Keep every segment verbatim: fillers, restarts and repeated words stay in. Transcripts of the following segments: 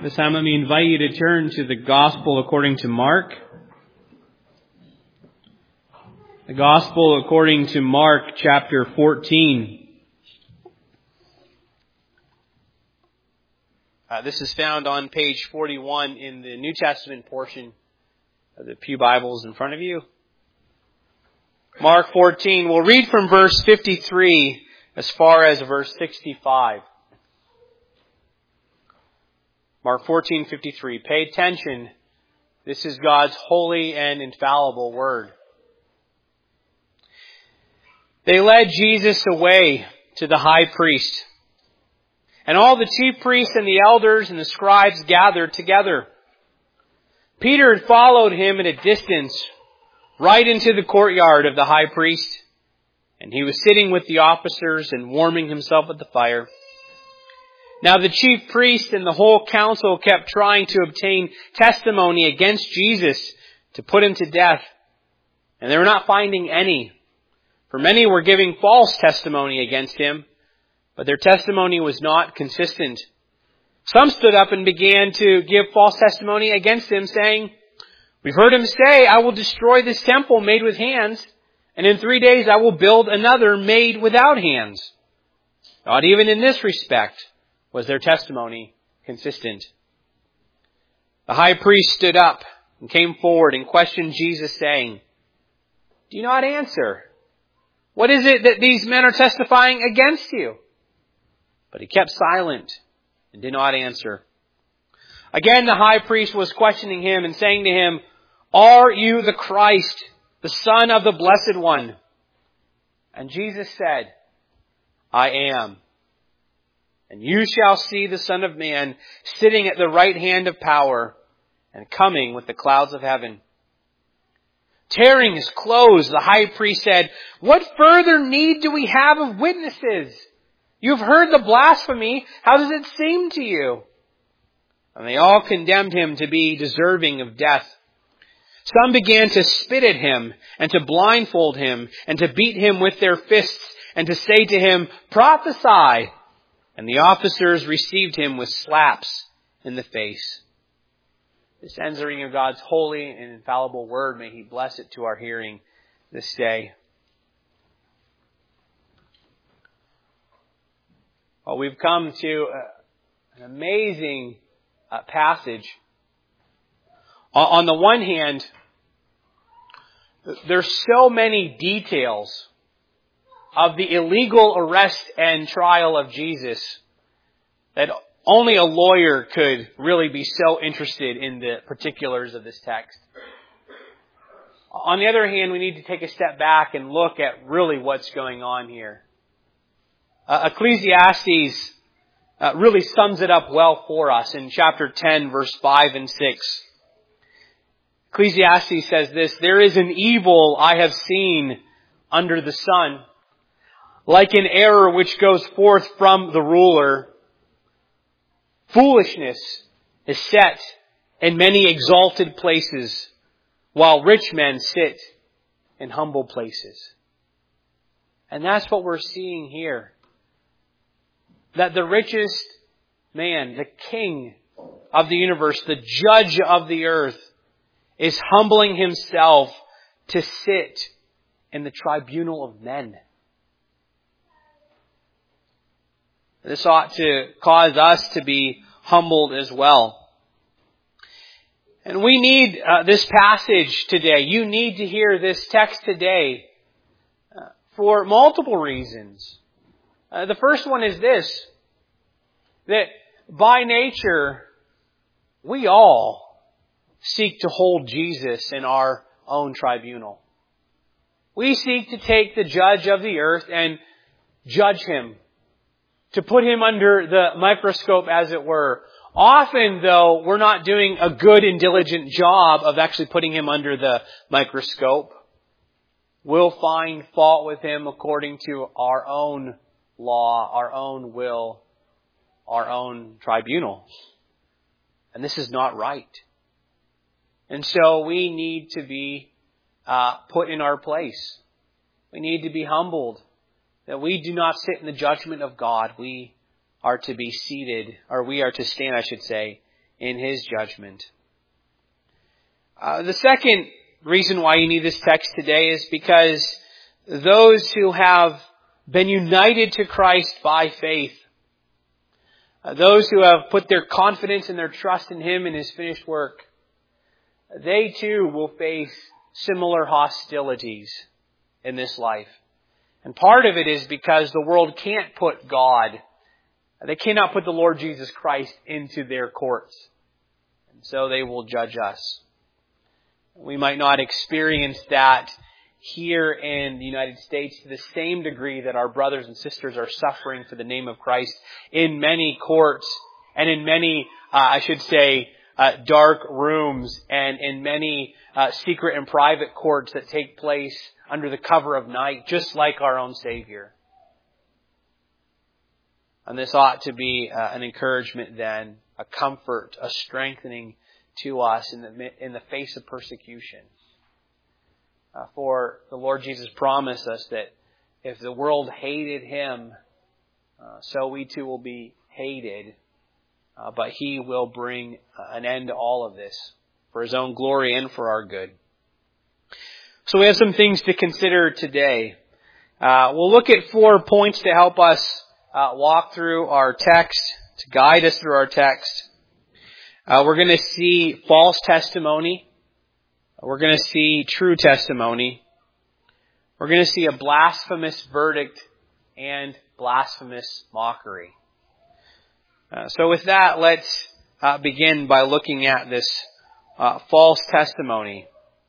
This time let me invite you to turn to the Gospel according to Mark. The Gospel according to Mark chapter fourteen. Uh, this is found on page forty-one in the New Testament portion of the Pew Bibles in front of you. Mark fourteen. We'll read from verse fifty-three as far as verse sixty-five. Mark fourteen fifty-three. Pay attention. This is God's holy and infallible word. They led Jesus away to the high priest. And all the chief priests and the elders and the scribes gathered together. Peter had followed him at a distance, right into the courtyard of the high priest. And he was sitting with the officers and warming himself at the fire. Now the chief priest and the whole council kept trying to obtain testimony against Jesus to put him to death. And they were not finding any. For many were giving false testimony against him, but their testimony was not consistent. Some stood up and began to give false testimony against him, saying, "We've heard him say, 'I will destroy this temple made with hands, and in three days I will build another made without hands.' Not even in this respect was their testimony consistent." The high priest stood up and came forward and questioned Jesus, saying, "Do you not answer? What is it that these men are testifying against you?" But he kept silent and did not answer. Again, the high priest was questioning him and saying to him, "Are you the Christ, the Son of the Blessed One?" And Jesus said, "I am. And you shall see the Son of Man sitting at the right hand of power and coming with the clouds of heaven." Tearing his clothes, the high priest said, "What further need do we have of witnesses? You've heard the blasphemy. How does it seem to you?" And they all condemned him to be deserving of death. Some began to spit at him and to blindfold him and to beat him with their fists and to say to him, "Prophesy." And the officers received him with slaps in the face. This ends the reading of God's holy and infallible word. May He bless it to our hearing this day. Well, we've come to an amazing uh, passage. On the one hand, there's so many details of the illegal arrest and trial of Jesus that only a lawyer could really be so interested in the particulars of this text. On the other hand, we need to take a step back and look at really what's going on here. Uh, Ecclesiastes uh, really sums it up well for us in chapter ten, verse five and six. Ecclesiastes says this, "There is an evil I have seen under the sun, like an error which goes forth from the ruler. Foolishness is set in many exalted places, while rich men sit in humble places." And that's what we're seeing here. That the richest man, the king of the universe, the judge of the earth, is humbling himself to sit in the tribunal of men. This ought to cause us to be humbled as well. And we need uh, this passage today. You need to hear this text today uh, for multiple reasons. Uh, the first one is this, that by nature, we all seek to hold Jesus in our own tribunal. We seek to take the judge of the earth and judge him, to put him under the microscope, as it were. Often, though, we're not doing a good and diligent job of actually putting him under the microscope. We'll find fault with him according to our own law, our own will, our own tribunal. And this is not right. And so we need to be uh, put in our place. We need to be humbled. That we do not sit in the judgment of God. We are to be seated, or we are to stand, I should say, in His judgment. Uh, the second reason why you need this text today is because those who have been united to Christ by faith, uh, those who have put their confidence and their trust in Him and His finished work, they too will face similar hostilities in this life. And part of it is because the world can't put God, they cannot put the Lord Jesus Christ into their courts. And so they will judge us. We might not experience that here in the United States to the same degree that our brothers and sisters are suffering for the name of Christ in many courts and in many, uh, I should say, uh, dark rooms and in many uh, secret and private courts that take place under the cover of night, just like our own Savior. And this ought to be uh, an encouragement then, a comfort, a strengthening to us in the in the face of persecution. Uh, for the Lord Jesus promised us that if the world hated Him, uh, so we too will be hated. Uh, but He will bring an end to all of this for His own glory and for our good. So we have some things to consider today. Uh, we'll look at four points to help us uh, walk through our text, to guide us through our text. Uh, we're going to see false testimony. We're going to see true testimony. We're going to see a blasphemous verdict and blasphemous mockery. Uh, so with that, let's uh, begin by looking at this uh, false testimony.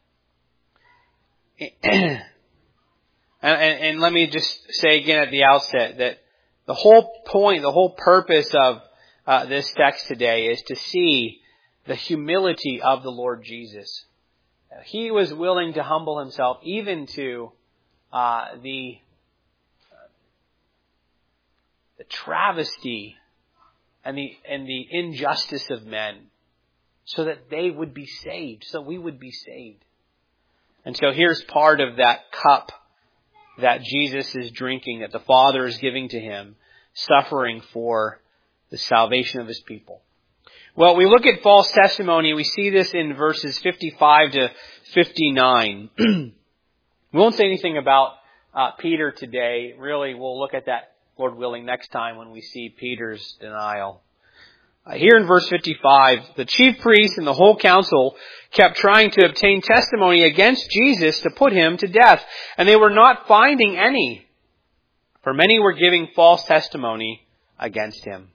and, and, and let me just say again at the outset that the whole point, the whole purpose of Uh, this text today is to see the humility of the Lord Jesus. He was willing to humble Himself even to uh, the, uh, the travesty and the, and the injustice of men so that they would be saved, so we would be saved. And so here's part of that cup that Jesus is drinking, that the Father is giving to Him, suffering for the salvation of His people. Well, we look at false testimony. We see this in verses fifty-five to fifty-nine. We won't say anything about uh, Peter today. Really, we'll look at that, Lord willing, next time when we see Peter's denial. Uh, here in verse fifty-five, the chief priests and the whole council kept trying to obtain testimony against Jesus to put Him to death, and they were not finding any, for many were giving false testimony against Him.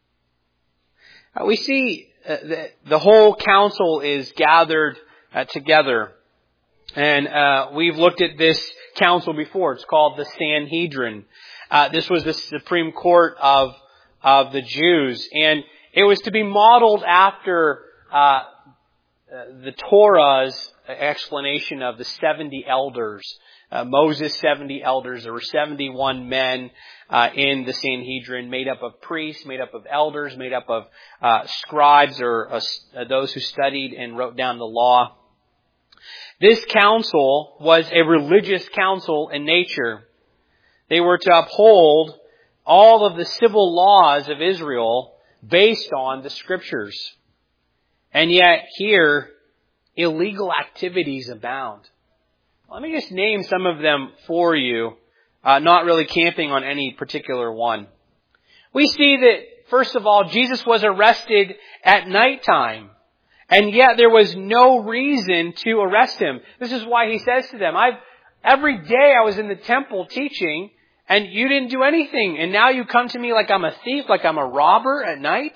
Uh, we see uh, that the whole council is gathered uh, together. And uh, we've looked at this council before. It's called the Sanhedrin. Uh, this was the Supreme Court of of the Jews. And it was to be modeled after uh, the Torah's explanation of the seventy elders. Uh, Moses' seventy elders. There were seventy-one men uh, in the Sanhedrin, made up of priests, made up of elders, made up of uh, scribes or uh, those who studied and wrote down the law. This council was a religious council in nature. They were to uphold all of the civil laws of Israel based on the Scriptures. And yet here, illegal activities abound. Let me just name some of them for you, uh, not really camping on any particular one. We see that, first of all, Jesus was arrested at nighttime, and yet there was no reason to arrest Him. This is why He says to them, I've, every day I was in the temple teaching, and you didn't do anything, and now you come to me like I'm a thief, like I'm a robber at night?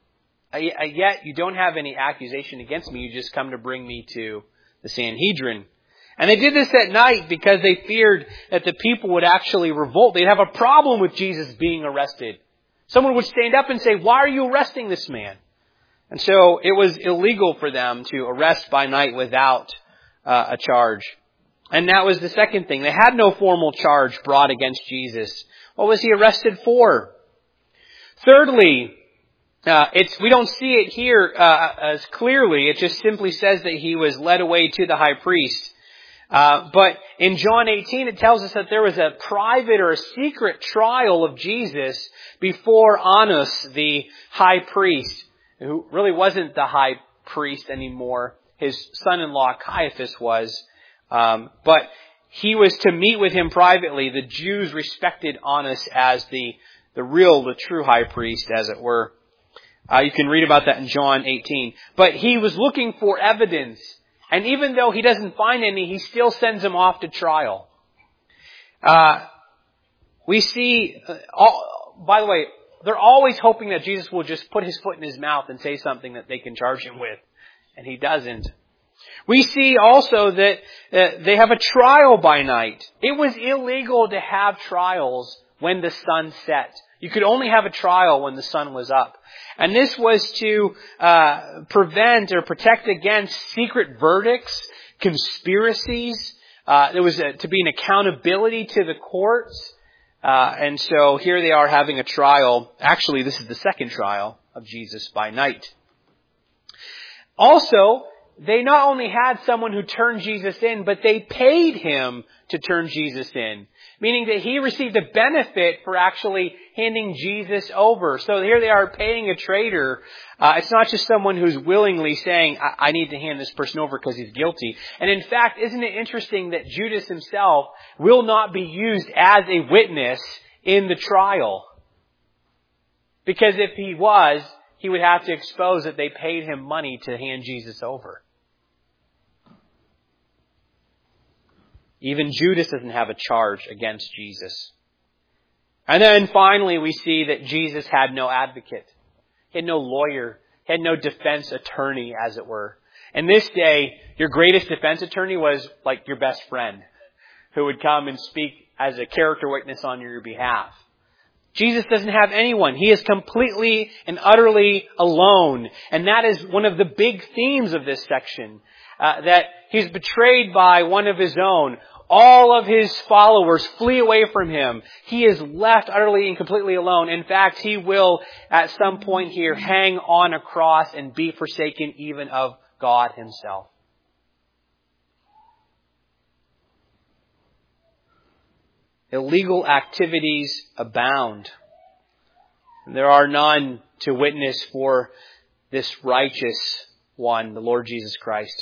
Yet you don't have any accusation against me, you just come to bring me to the Sanhedrin. And they did this at night because they feared that the people would actually revolt. They'd have a problem with Jesus being arrested. Someone would stand up and say, why are you arresting this man? And so it was illegal for them to arrest by night without uh, a charge. And that was the second thing. They had no formal charge brought against Jesus. What was He arrested for? Thirdly, uh, it's we don't see it here uh, as clearly. It just simply says that He was led away to the high priest. Uh, but in John eighteen, it tells us that there was a private or a secret trial of Jesus before Annas, the high priest. who really wasn't the high priest anymore. His son-in-law Caiaphas was. Um, but he was to meet with him privately. The Jews respected Annas as the, the real, the true high priest, as it were. Uh, you can read about that in John eighteen. But he was looking for evidence. And even though he doesn't find any, he still sends him off to trial. Uh, we see, uh, all, by the way, they're always hoping that Jesus will just put his foot in his mouth and say something that they can charge him with. And he doesn't. We see also that uh, they have a trial by night. It was illegal to have trials when the sun set. You could only have a trial when the sun was up. And this was to uh, prevent or protect against secret verdicts, conspiracies. Uh, there was a, to be an accountability to the courts. Uh, and so here they are having a trial. Actually, this is the second trial of Jesus by night. Also, they not only had someone who turned Jesus in, but they paid him to turn Jesus in. Meaning that he received a benefit for actually handing Jesus over. So here they are paying a traitor. Uh, it's not just someone who's willingly saying, I-, I need to hand this person over because he's guilty. And in fact, isn't it interesting that Judas himself will not be used as a witness in the trial? Because if he was, he would have to expose that they paid him money to hand Jesus over. Even Judas doesn't have a charge against Jesus. And then finally we see that Jesus had no advocate. He had no lawyer. He had no defense attorney, as it were. In this day, your greatest defense attorney was like your best friend who would come and speak as a character witness on your behalf. Jesus doesn't have anyone. He is completely and utterly alone. And that is one of the big themes of this section. Uh, that he's betrayed by one of his own. All of his followers flee away from him. He is left utterly and completely alone. In fact, he will, at some point here, hang on a cross and be forsaken even of God himself. Illegal activities abound. There are none to witness for this righteous one, the Lord Jesus Christ.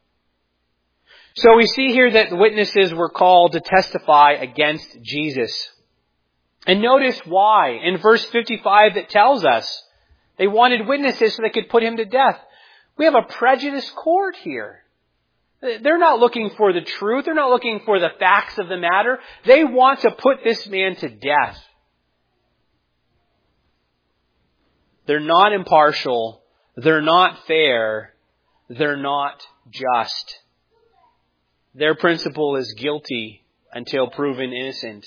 So we see here that the witnesses were called to testify against Jesus. And notice why. In verse fifty-five it tells us they wanted witnesses so they could put him to death. We have a prejudiced court here. They're not looking for the truth. They're not looking for the facts of the matter. They want to put this man to death. They're not impartial. They're not fair. They're not just. Their principle is guilty until proven innocent.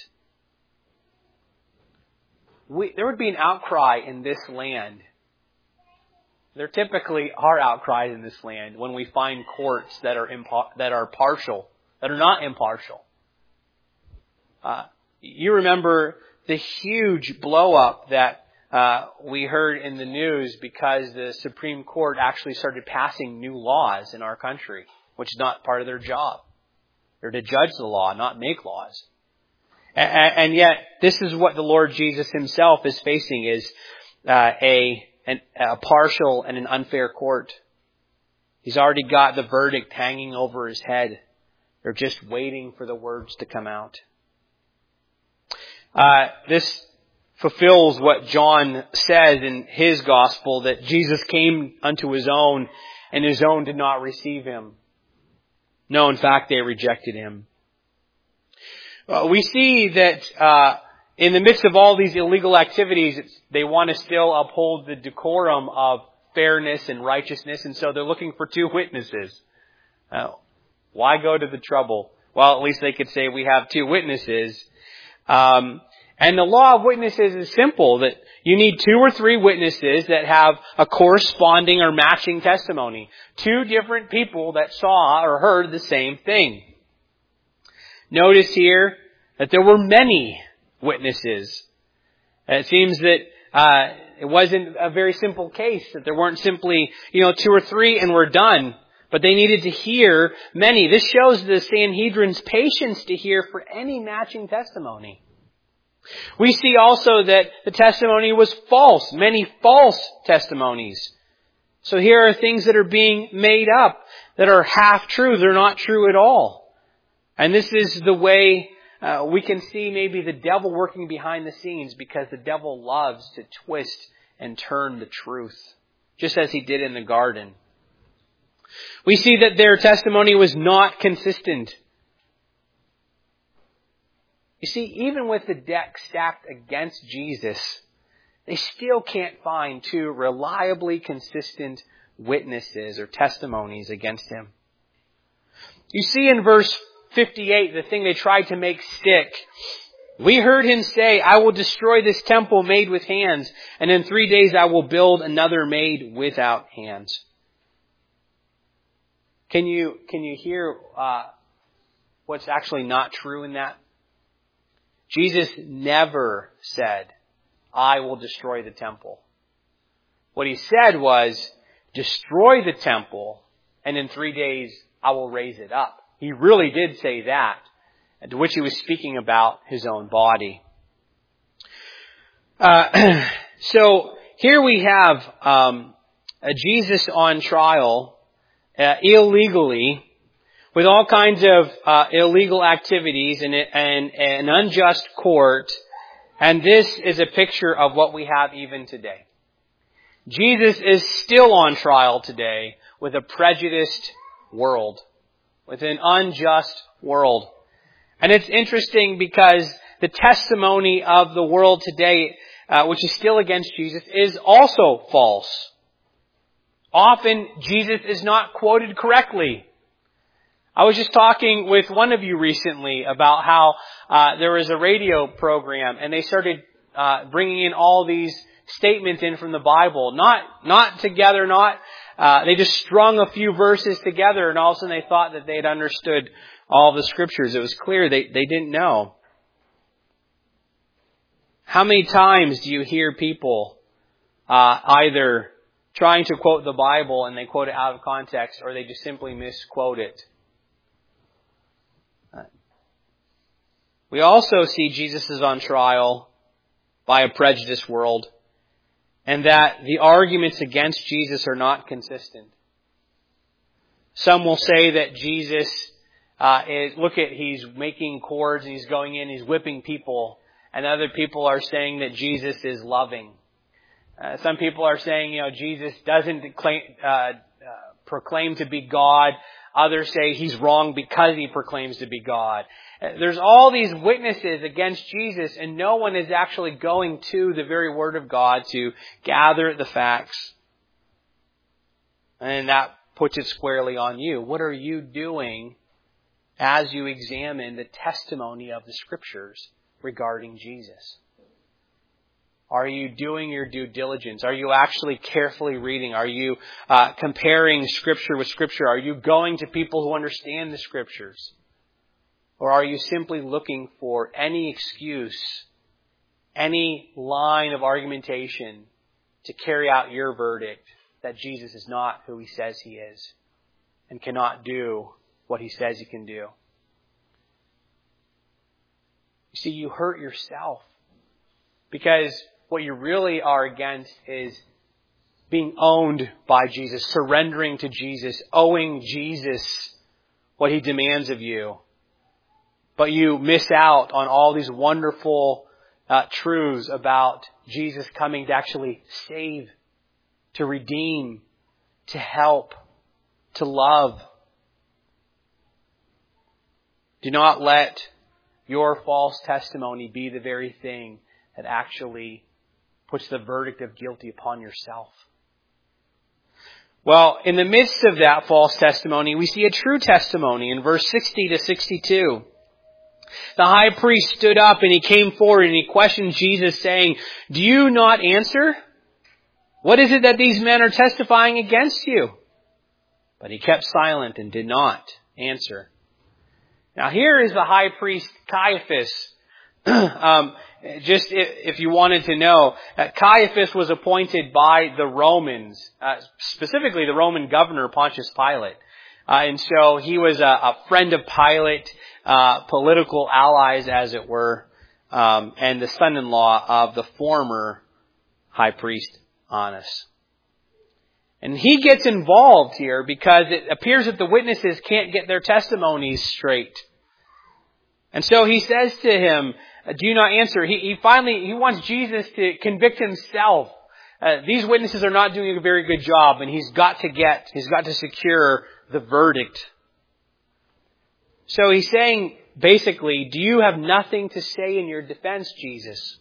We, there would be an outcry in this land. There typically are outcries in this land when we find courts that are impa- that are partial, that are not impartial. Uh, you remember the huge blow-up that uh, we heard in the news because the Supreme Court actually started passing new laws in our country, which is not part of their job. They're to judge the law, not make laws. And yet, this is what the Lord Jesus himself is facing, is uh, a, an, a partial and an unfair court. He's already got the verdict hanging over his head. They're just waiting for the words to come out. Uh, this fulfills what John says in his gospel, that Jesus came unto his own, and his own did not receive him. No, in fact, they rejected him. Uh, we see that uh, in the midst of all these illegal activities, it's, they want to still uphold the decorum of fairness and righteousness, and so they're looking for two witnesses. Uh, why go to the trouble? Well, at least they could say we have two witnesses. Um, and the law of witnesses is simple, that you need two or three witnesses that have a corresponding or matching testimony. Two different people that saw or heard the same thing. Notice here that there were many witnesses. And it seems that uh, it wasn't a very simple case, that there weren't simply, you know, two or three and we're done. But they needed to hear many. This shows the Sanhedrin's patience to hear for any matching testimony. We see also that the testimony was false. Many false testimonies. So here are things that are being made up, that are half true. They're not true at all. And this is the way uh, we can see maybe the devil working behind the scenes, because the devil loves to twist and turn the truth, just as he did in the garden. We see that their testimony was not consistent. You see, even with the deck stacked against Jesus, they still can't find two reliably consistent witnesses or testimonies against him. You see in verse fifty-eight, the thing they tried to make stick. We heard him say, I will destroy this temple made with hands, and in three days I will build another made without hands. Can you, can you hear uh, what's actually not true in that? Jesus never said, I will destroy the temple. What he said was, destroy the temple, and in three days I will raise it up. He really did say that, to which he was speaking about his own body. Uh, so here we have um, a Jesus on trial uh, illegally, with all kinds of uh, illegal activities and an an unjust court. And this is a picture of what we have even today. Jesus is still on trial today with a prejudiced world, with an unjust world. And it's interesting because the testimony of the world today, uh, which is still against Jesus, is also false. Often Jesus is not quoted correctly. I was just talking with one of you recently about how uh, there was a radio program and they started uh, bringing in all these statements in from the Bible, not not together, not uh, they just strung a few verses together, and all of a sudden they thought that they had understood all the scriptures. It was clear they they didn't know. How many times do you hear people uh, either trying to quote the Bible and they quote it out of context, or they just simply misquote it? We also see Jesus is on trial by a prejudiced world, and that the arguments against Jesus are not consistent. Some will say that Jesus, uh, is, look at, he's making cords and he's going in, he's whipping people. And other people are saying that Jesus is loving. Uh, some people are saying, you know, Jesus doesn't claim, uh, uh, proclaim to be God. Others say he's wrong because he proclaims to be God. There's all these witnesses against Jesus, and no one is actually going to the very Word of God to gather the facts. And that puts it squarely on you. What are you doing as you examine the testimony of the Scriptures regarding Jesus? Are you doing your due diligence? Are you actually carefully reading? Are you uh, comparing Scripture with Scripture? Are you going to people who understand the Scriptures? Or are you simply looking for any excuse, any line of argumentation to carry out your verdict that Jesus is not who he says he is and cannot do what he says he can do? You see, you hurt yourself, because what you really are against is being owned by Jesus, surrendering to Jesus, owing Jesus what he demands of you. But you miss out on all these wonderful uh, truths about Jesus coming to actually save, to redeem, to help, to love. Do not let your false testimony be the very thing that actually puts the verdict of guilty upon yourself. Well, in the midst of that false testimony, we see a true testimony in verse sixty to sixty-two. The high priest stood up and he came forward and he questioned Jesus, saying, "Do you not answer? What is it that these men are testifying against you?" But he kept silent and did not answer. Now here is the high priest Caiaphas. um, just if, if you wanted to know, uh, Caiaphas was appointed by the Romans, uh, specifically the Roman governor Pontius Pilate. Uh, and so he was a, a friend of Pilate, uh, political allies, as it were, um, and the son-in-law of the former high priest Annas. And he gets involved here because it appears that the witnesses can't get their testimonies straight. And so he says to him, do you not answer? He, he finally, he wants Jesus to convict himself. Uh, these witnesses are not doing a very good job, and he's got to get, he's got to secure the verdict. So he's saying, basically, do you have nothing to say in your defense, Jesus?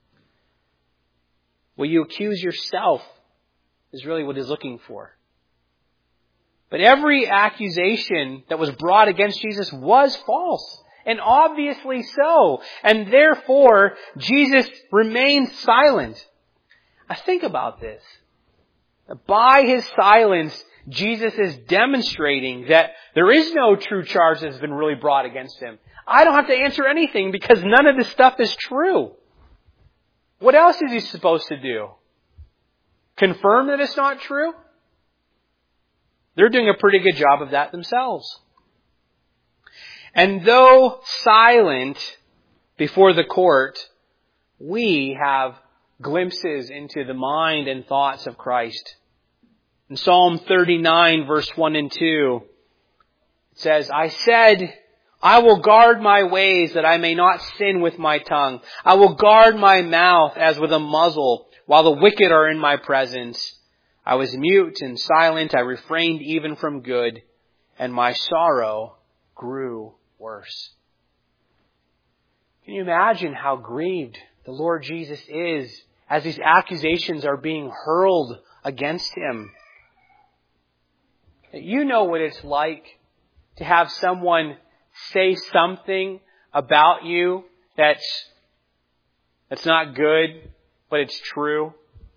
Will you accuse yourself? Is really what he's looking for. But every accusation that was brought against Jesus was false. And obviously so. And therefore, Jesus remained silent. Now think about this. By his silence, Jesus is demonstrating that there is no true charge that has been really brought against him. I don't have to answer anything because none of this stuff is true. What else is he supposed to do? Confirm that it's not true? They're doing a pretty good job of that themselves. And though silent before the court, we have glimpses into the mind and thoughts of Christ. In Psalm thirty-nine, verse one and two, it says, I said, I will guard my ways that I may not sin with my tongue. I will guard my mouth as with a muzzle while the wicked are in my presence. I was mute and silent. I refrained even from good, and my sorrow grew worse. Can you imagine how grieved the Lord Jesus is as these accusations are being hurled against him? You know what it's like to have someone say something about you that's, that's not good, but it's true.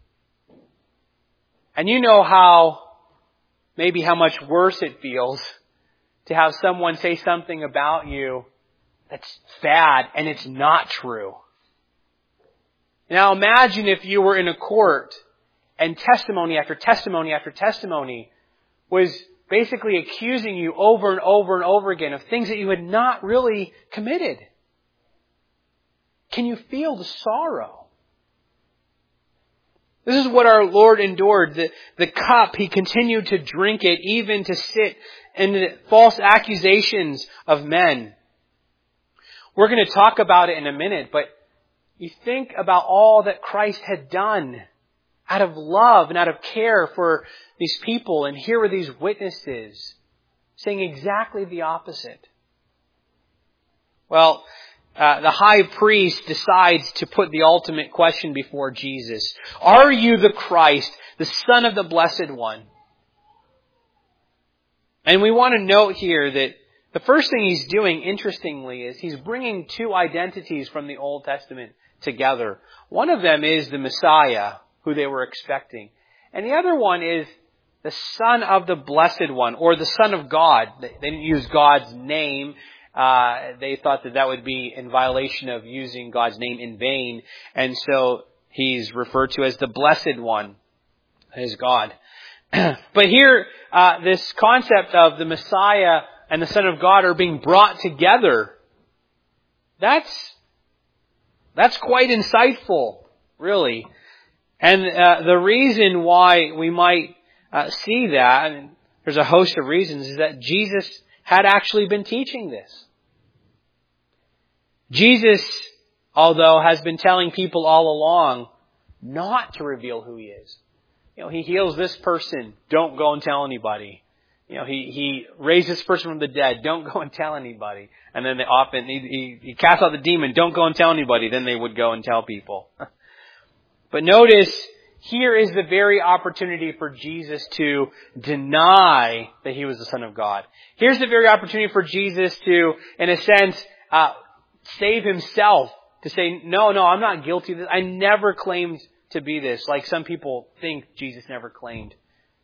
And you know how, maybe how much worse it feels to have someone say something about you that's bad and it's not true. Now imagine if you were in a court and testimony after testimony after testimony was basically accusing you over and over and over again of things that you had not really committed. Can you feel the sorrow? This is what our Lord endured. The, the cup, He continued to drink it, even to sit in the false accusations of men. We're going to talk about it in a minute, but you think about all that Christ had done out of love and out of care for these people, and here were these witnesses saying exactly the opposite. Well, Uh, the high priest decides to put the ultimate question before Jesus. Are you the Christ, the Son of the Blessed One? And we want to note here that the first thing he's doing, interestingly, is he's bringing two identities from the Old Testament together. One of them is the Messiah, who they were expecting. And the other one is the Son of the Blessed One, or the Son of God. They didn't use God's name. Uh, they thought that that would be in violation of using God's name in vain. And so he's referred to as the Blessed One, as God. But here, uh, this concept of the Messiah and the Son of God are being brought together. That's, that's quite insightful, really. And uh, the reason why we might uh, see that, and there's a host of reasons, is that Jesus had actually been teaching this. Jesus, although, has been telling people all along not to reveal who He is. You know, He heals this person, don't go and tell anybody. You know, He, he raised this person from the dead, don't go and tell anybody. And then they often, he, he, he casts out the demon, don't go and tell anybody. Then they would go and tell people. But notice, here is the very opportunity for Jesus to deny that He was the Son of God. Here's the very opportunity for Jesus to, in a sense, uh, save Himself. To say, no, no, I'm not guilty of this. I never claimed to be this. Like some people think Jesus never claimed.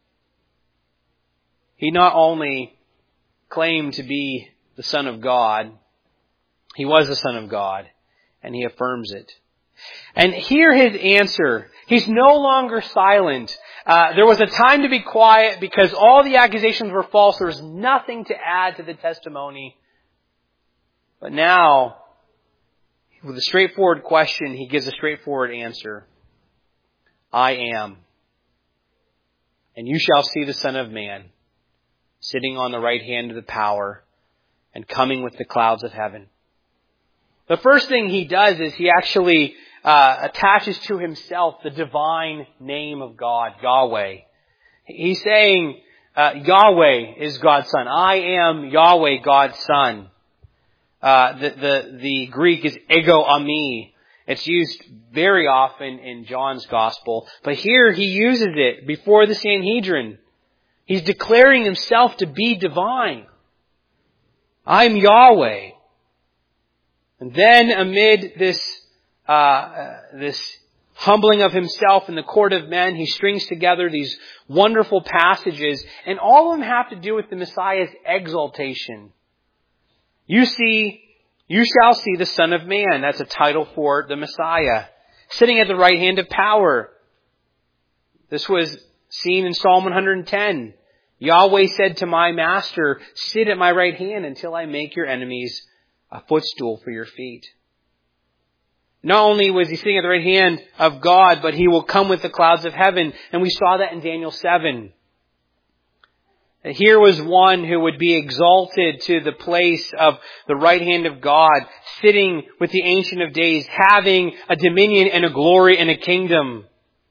He not only claimed to be the Son of God, He was the Son of God, and He affirms it. And hear His answer. He's no longer silent. Uh, there was a time to be quiet because all the accusations were false. There was nothing to add to the testimony. But now, with a straightforward question, He gives a straightforward answer. I am. And you shall see the Son of Man sitting on the right hand of the power and coming with the clouds of heaven. The first thing he does is he actually uh, attaches to himself the divine name of God, Yahweh. He's saying, uh, Yahweh is God's Son. I am Yahweh, God's Son. Uh, the, the, the Greek is ego ami. It's used very often in John's Gospel. But here he uses it before the Sanhedrin. He's declaring himself to be divine. I'm Yahweh. And then amid this, uh, uh, this humbling of himself in the court of men, he strings together these wonderful passages, and all of them have to do with the Messiah's exaltation. You see, you shall see the Son of Man. That's a title for the Messiah. Sitting at the right hand of power. This was seen in Psalm one hundred ten. Yahweh said to my master, sit at my right hand until I make your enemies a footstool for your feet. Not only was he sitting at the right hand of God, but he will come with the clouds of heaven. And we saw that in Daniel seven. And here was one who would be exalted to the place of the right hand of God, sitting with the Ancient of Days, having a dominion and a glory and a kingdom.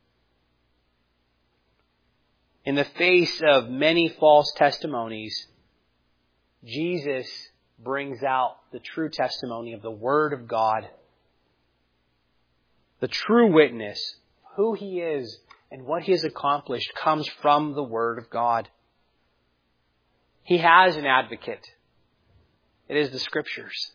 In the face of many false testimonies, Jesus brings out the true testimony of the Word of God. The true witness, who He is and what He has accomplished, comes from the Word of God. He has an advocate. It is the Scriptures.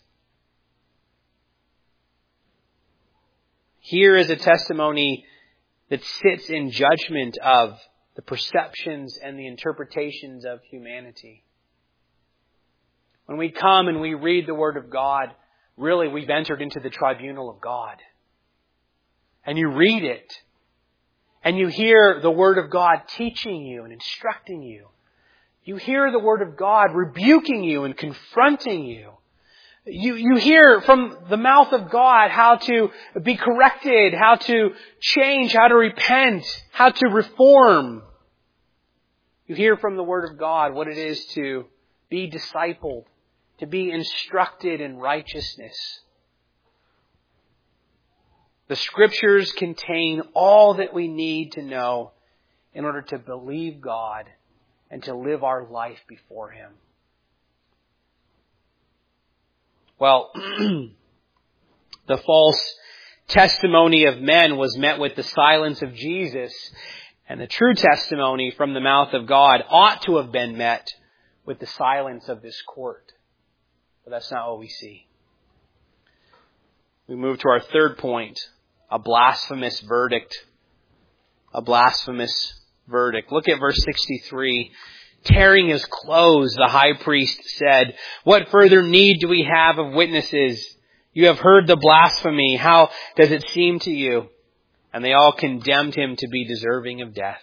Here is a testimony that sits in judgment of the perceptions and the interpretations of humanity. When we come and we read the Word of God, really we've entered into the tribunal of God. And you read it, and you hear the Word of God teaching you and instructing you. You hear the Word of God rebuking you and confronting you. You, you hear from the mouth of God how to be corrected, how to change, how to repent, how to reform. You hear from the Word of God what it is to be discipled, to be instructed in righteousness. The Scriptures contain all that we need to know in order to believe God and to live our life before Him. Well, the false testimony of men was met with the silence of Jesus, and the true testimony from the mouth of God ought to have been met with the silence of this court. But that's not what we see. We move to our third point, a blasphemous verdict. A blasphemous verdict. Look at verse sixty-three. Tearing his clothes, the high priest said, what further need do we have of witnesses? You have heard the blasphemy. How does it seem to you? And they all condemned him to be deserving of death.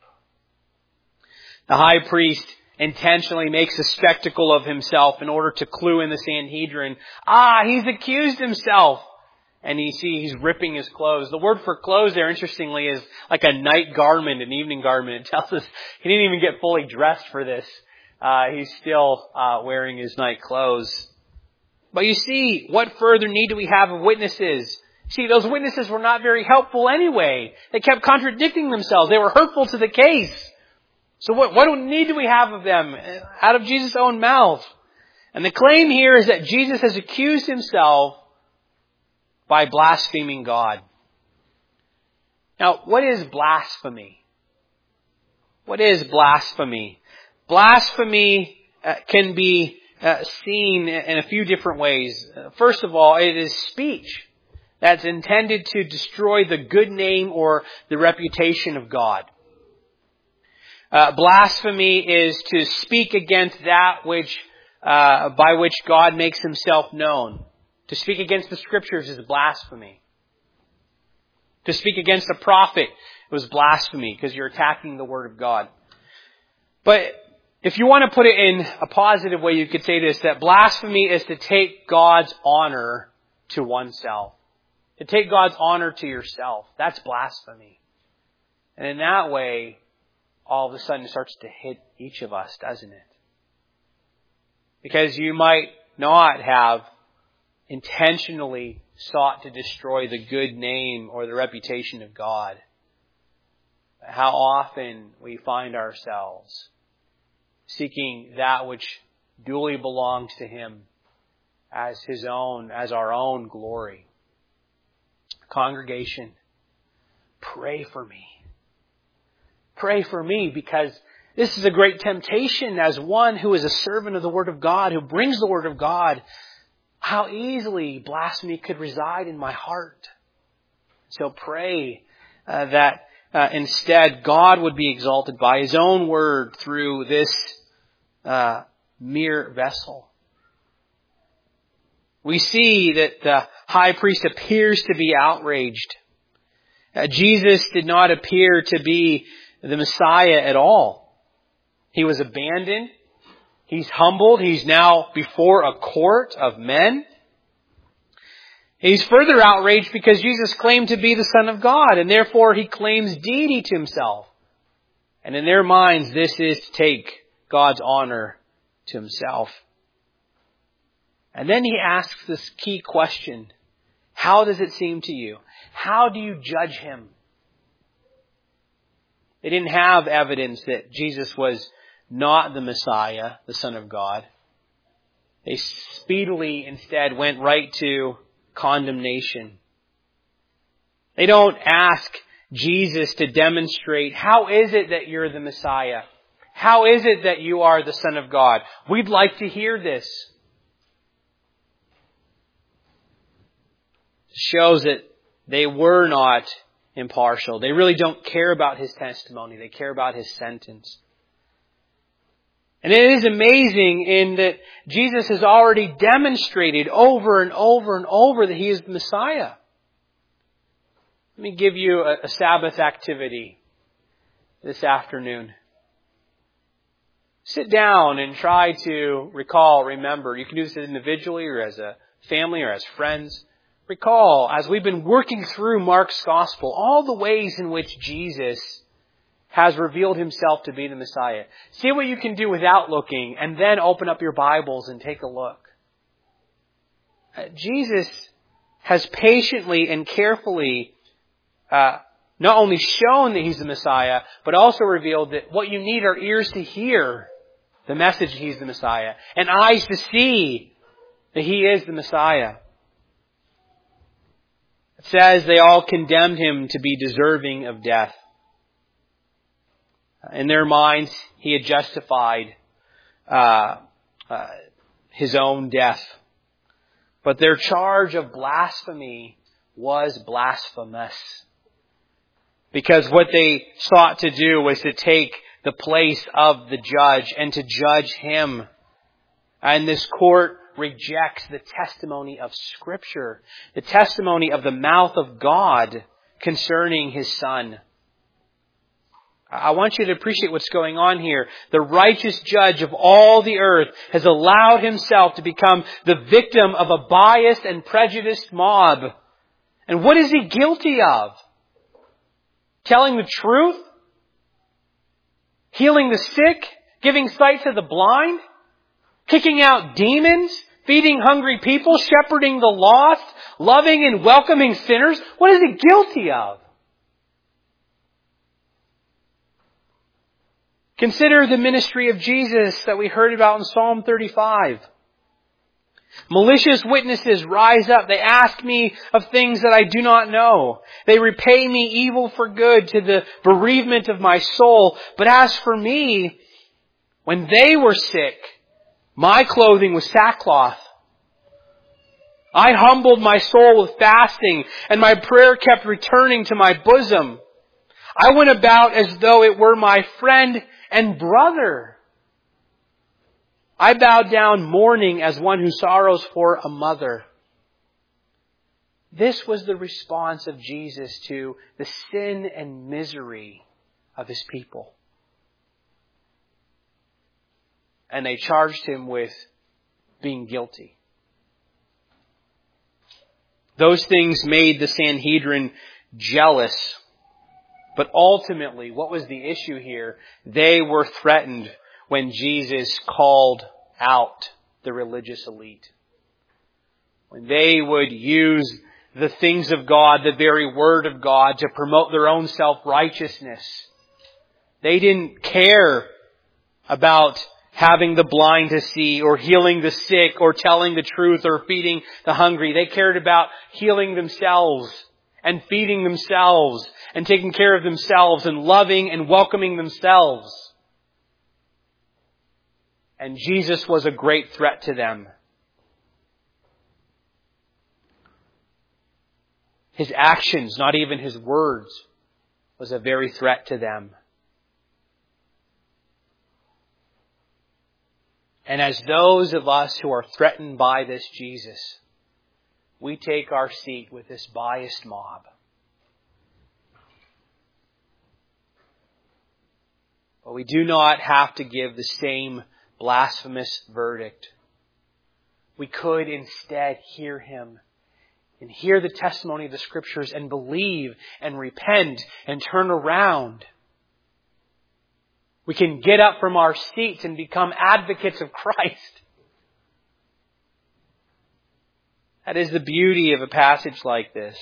The high priest intentionally makes a spectacle of himself in order to clue in the Sanhedrin. Ah, he's accused himself. And you see he's ripping his clothes. The word for clothes there, interestingly, is like a night garment, an evening garment. It tells us he didn't even get fully dressed for this. Uh, he's still uh, wearing his night clothes. But you see, what further need do we have of witnesses? See, those witnesses were not very helpful anyway. They kept contradicting themselves. They were hurtful to the case. So what, what need do we have of them out of Jesus' own mouth? And the claim here is that Jesus has accused himself by blaspheming God. Now, what is blasphemy? What is blasphemy? Blasphemy uh, can be uh, seen in a few different ways. Uh, first of all, it is speech that's intended to destroy the good name or the reputation of God. Uh, blasphemy is to speak against that which, uh, by which God makes himself known. To speak against the Scriptures is blasphemy. To speak against a prophet was blasphemy because you're attacking the Word of God. But if you want to put it in a positive way, you could say this, that blasphemy is to take God's honor to oneself. To take God's honor to yourself. That's blasphemy. And in that way, all of a sudden starts to hit each of us, doesn't it? Because you might not have intentionally sought to destroy the good name or the reputation of God. How often we find ourselves seeking that which duly belongs to Him as His own, as our own glory. Congregation, pray for me. Pray for me, because this is a great temptation as one who is a servant of the Word of God, who brings the Word of God. How easily blasphemy could reside in my heart. So pray uh, that uh, instead God would be exalted by His own Word through this uh, mere vessel. We see that the high priest appears to be outraged. Uh, Jesus did not appear to be the Messiah at all. He was abandoned. He's humbled. He's now before a court of men. He's further outraged because Jesus claimed to be the Son of God, and therefore He claims deity to Himself. And in their minds, this is to take God's honor to Himself. And then He asks this key question: how does it seem to you? How do you judge Him? They didn't have evidence that Jesus was not the Messiah, the Son of God. They speedily instead went right to condemnation. They don't ask Jesus to demonstrate, how is it that you're the Messiah? How is it that you are the Son of God? We'd like to hear this. It shows that they were not impartial. They really don't care about His testimony. They care about His sentence. And it is amazing in that Jesus has already demonstrated over and over and over that He is the Messiah. Let me give you a, a Sabbath activity this afternoon. Sit down and try to recall, remember. You can do this individually or as a family or as friends. Recall, as we've been working through Mark's Gospel, all the ways in which Jesus has revealed Himself to be the Messiah. See what you can do without looking, and then open up your Bibles and take a look. Uh, Jesus has patiently and carefully uh, not only shown that He's the Messiah, but also revealed that what you need are ears to hear the message that He's the Messiah, and eyes to see that He is the Messiah. It says they all condemned Him to be deserving of death. In their minds, He had justified uh, uh, His own death. But their charge of blasphemy was blasphemous. Because what they sought to do was to take the place of the judge and to judge Him. And this court rejects the testimony of Scripture, the testimony of the mouth of God concerning His Son. I want you to appreciate what's going on here. The righteous judge of all the earth has allowed Himself to become the victim of a biased and prejudiced mob. And what is He guilty of? Telling the truth? Healing the sick? Giving sight to the blind? Kicking out demons? Feeding hungry people? Shepherding the lost? Loving and welcoming sinners? What is He guilty of? Consider the ministry of Jesus that we heard about in Psalm thirty-five. Malicious witnesses rise up. They ask me of things that I do not know. They repay me evil for good to the bereavement of my soul. But as for me, when they were sick, my clothing was sackcloth. I humbled my soul with fasting, and my prayer kept returning to my bosom. I went about as though it were my friend and brother. I bowed down mourning as one who sorrows for a mother. This was the response of Jesus to the sin and misery of His people. And they charged Him with being guilty. Those things made the Sanhedrin jealous. But ultimately, what was the issue here? They were threatened when Jesus called out the religious elite. When they would use the things of God, the very Word of God, to promote their own self-righteousness. They didn't care about having the blind to see, or healing the sick, or telling the truth, or feeding the hungry. They cared about healing themselves, and feeding themselves, and taking care of themselves, and loving and welcoming themselves. And Jesus was a great threat to them. His actions, not even His words, was a very threat to them. And as those of us who are threatened by this Jesus, we take our seat with this biased mob. But we do not have to give the same blasphemous verdict. We could instead hear Him and hear the testimony of the Scriptures and believe and repent and turn around. We can get up from our seats and become advocates of Christ. That is the beauty of a passage like this.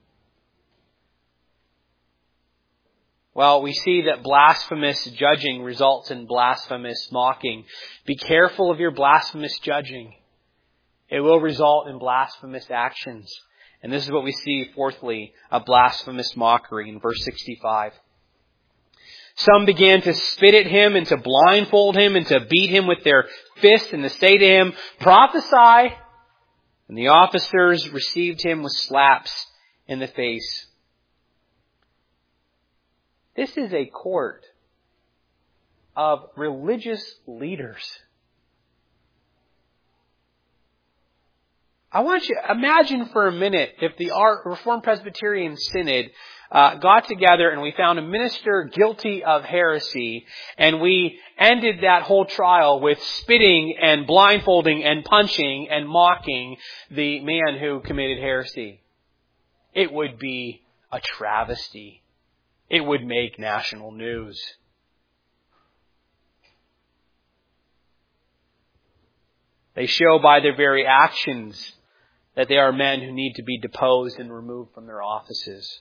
Well, we see that blasphemous judging results in blasphemous mocking. Be careful of your blasphemous judging. It will result in blasphemous actions. And this is what we see, fourthly, a blasphemous mockery in verse sixty-five. Some began to spit at him and to blindfold him and to beat him with their fists and to say to him, "Prophesy!" And the officers received him with slaps in the face. This is a court of religious leaders. I want you to imagine for a minute if the Reformed Presbyterian Synod uh, got together and we found a minister guilty of heresy, and we ended that whole trial with spitting and blindfolding and punching and mocking the man who committed heresy. It would be a travesty. It would make national news. They show by their very actions that they are men who need to be deposed and removed from their offices.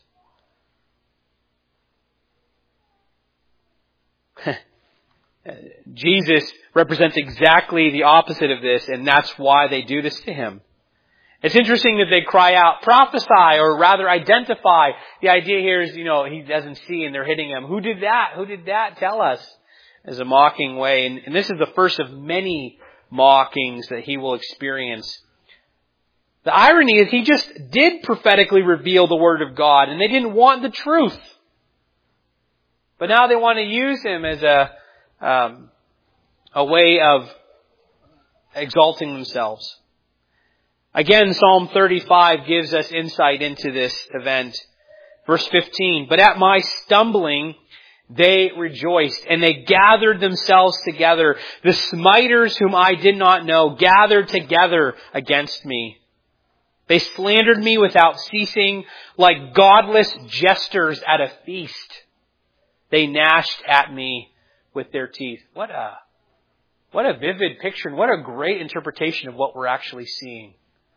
Jesus represents exactly the opposite of this, and that's why they do this to him. It's interesting that they cry out, "Prophesy," or rather identify. The idea here is, you know, he doesn't see and they're hitting him. Who did that? Who did that? Tell us. As a mocking way. And, and this is the first of many mockings that he will experience. The irony is he just did prophetically reveal the Word of God, and they didn't want the truth. But now they want to use him as a um, a way of exalting themselves. Again, Psalm thirty-five gives us insight into this event. Verse fifteen, "But at my stumbling they rejoiced, and they gathered themselves together. The smiters whom I did not know gathered together against me. They slandered me without ceasing, like godless jesters at a feast. They gnashed at me with their teeth." What a, what a vivid picture, and what a great interpretation of what we're actually seeing.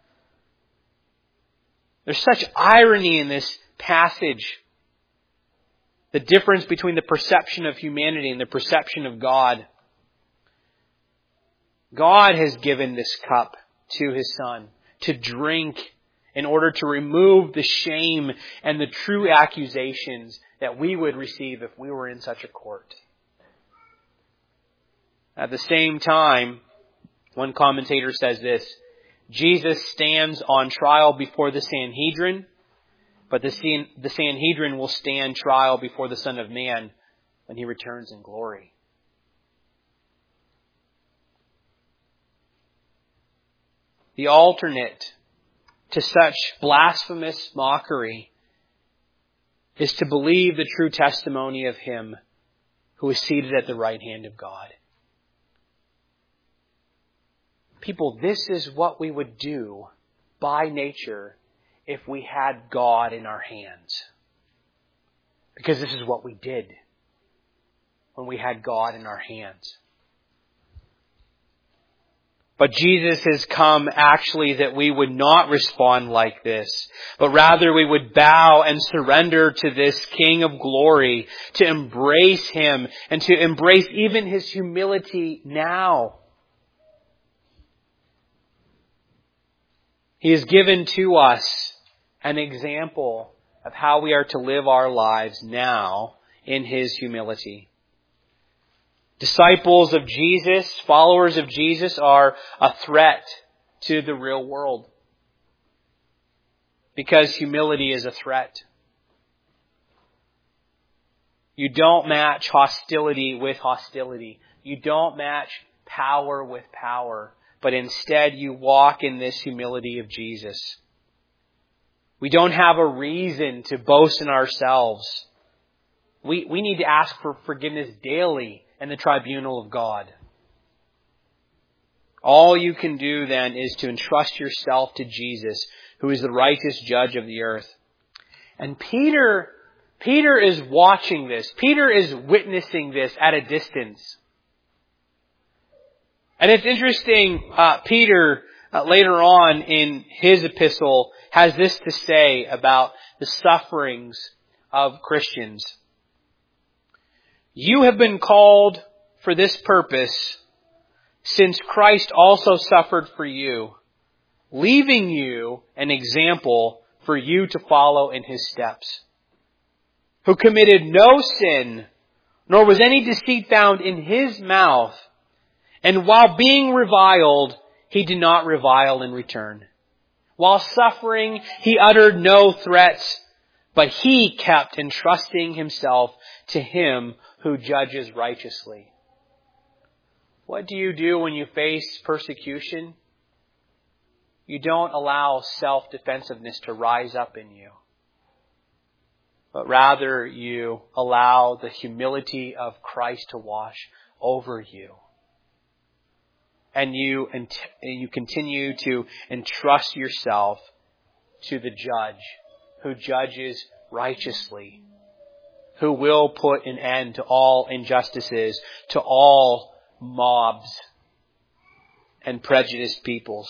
There's such irony in this passage. The difference between the perception of humanity and the perception of God. God has given this cup to His Son to drink in order to remove the shame and the true accusations that we would receive if we were in such a court. At the same time, one commentator says this: Jesus stands on trial before the Sanhedrin, but the Sanhedrin will stand trial before the Son of Man when He returns in glory. The alternate to such blasphemous mockery is to believe the true testimony of Him who is seated at the right hand of God. People, this is what we would do by nature if we had God in our hands. Because this is what we did when we had God in our hands. But Jesus has come actually that we would not respond like this, but rather we would bow and surrender to this King of glory, to embrace Him and to embrace even His humility now. He has given to us an example of how we are to live our lives now in His humility. Disciples of Jesus, followers of Jesus, are a threat to the real world. Because humility is a threat. You don't match hostility with hostility. You don't match power with power. But instead you walk in this humility of Jesus. We don't have a reason to boast in ourselves. We, we need to ask for forgiveness daily in the tribunal of God. All you can do then is to entrust yourself to Jesus, who is the righteous judge of the earth. And Peter, Peter is watching this. Peter is witnessing this at a distance. And it's interesting, uh, Peter, uh, later on in his epistle, has this to say about the sufferings of Christians. You have been called for this purpose, since Christ also suffered for you, leaving you an example for you to follow in His steps, who committed no sin, nor was any deceit found in His mouth, and while being reviled, He did not revile in return. While suffering, He uttered no threats, but He kept entrusting Himself to Him who judges righteously. What do you do when you face persecution? You don't allow self-defensiveness to rise up in you, but rather you allow the humility of Christ to wash over you. And you, you continue to entrust yourself to the judge who judges righteously, who will put an end to all injustices, to all mobs and prejudiced peoples.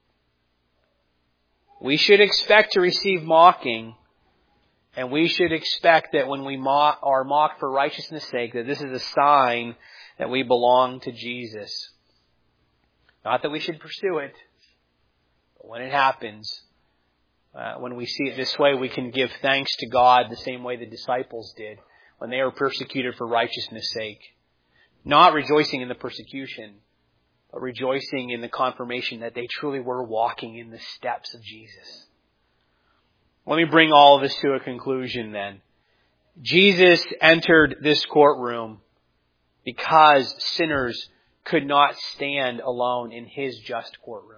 We should expect to receive mocking, and we should expect that when we mock, are mocked for righteousness' sake, that this is a sign that we belong to Jesus. Not that we should pursue it, but when it happens, Uh, when we see it this way, we can give thanks to God the same way the disciples did when they were persecuted for righteousness' sake. Not rejoicing in the persecution, but rejoicing in the confirmation that they truly were walking in the steps of Jesus. Let me bring all of this to a conclusion then. Jesus entered this courtroom because sinners could not stand alone in His just courtroom.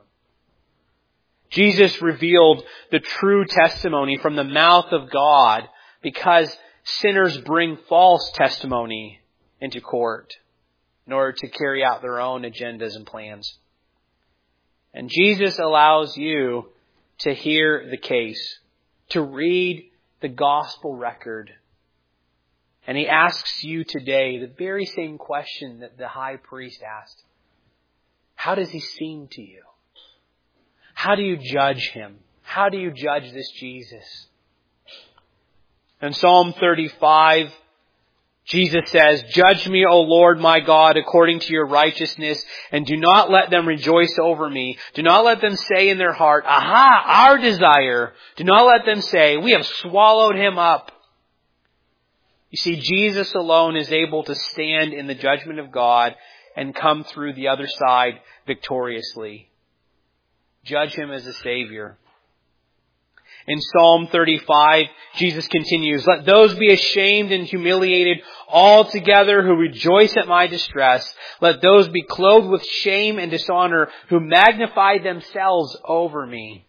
Jesus revealed the true testimony from the mouth of God because sinners bring false testimony into court in order to carry out their own agendas and plans. And Jesus allows you to hear the case, to read the gospel record. And He asks you today the very same question that the high priest asked. How does He seem to you? How do you judge Him? How do you judge this Jesus? In Psalm thirty-five, Jesus says, "Judge me, O Lord my God, according to your righteousness, and do not let them rejoice over me. Do not let them say in their heart, 'Aha, our desire.' Do not let them say, 'We have swallowed him up.'" You see, Jesus alone is able to stand in the judgment of God and come through the other side victoriously. Judge Him as a Savior. In Psalm thirty-five, Jesus continues, "Let those be ashamed and humiliated altogether who rejoice at my distress. Let those be clothed with shame and dishonor who magnify themselves over me."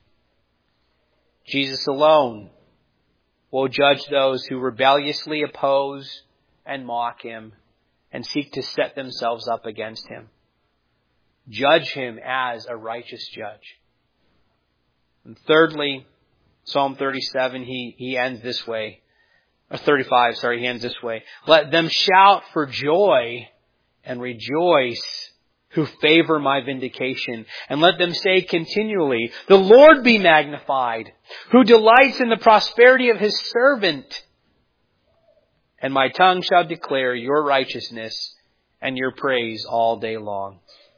Jesus alone will judge those who rebelliously oppose and mock Him and seek to set themselves up against Him. Judge Him as a righteous judge. And thirdly, Psalm thirty-seven, he, he ends this way. or thirty-five, sorry, hands this way. Let them shout for joy and rejoice who favor my vindication. And let them say continually, the Lord be magnified, who delights in the prosperity of His servant. And my tongue shall declare your righteousness and your praise all day long.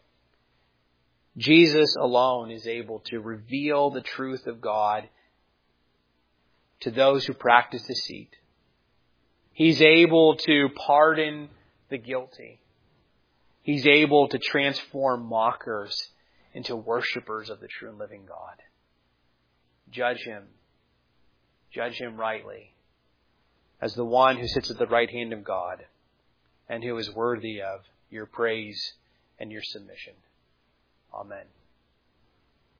Jesus alone is able to reveal the truth of God to those who practice deceit. He's able to pardon the guilty. He's able to transform mockers into worshipers of the true and living God. Judge Him. Judge Him rightly as the one who sits at the right hand of God and who is worthy of your praise and your submission. Amen.